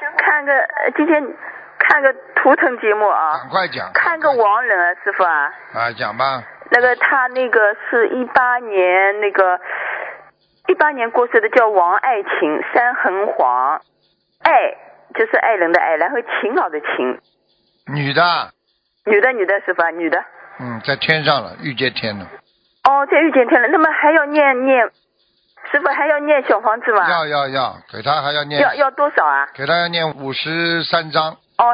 今天看个图腾节目啊， 赶快讲。 看个亡人啊，师傅啊。 啊，讲吧。 他是18年过世的，叫王爱琴，山横黄，爱就是爱人的爱，然后勤劳的勤。 女的。 女的师傅啊，女的。 在天上了，遇见天了。 哦，在遇见天了，那么还要念，师傅还要念小房子吗？ 要，给他还要念。 要多少啊？ 给他要念53章。 哦，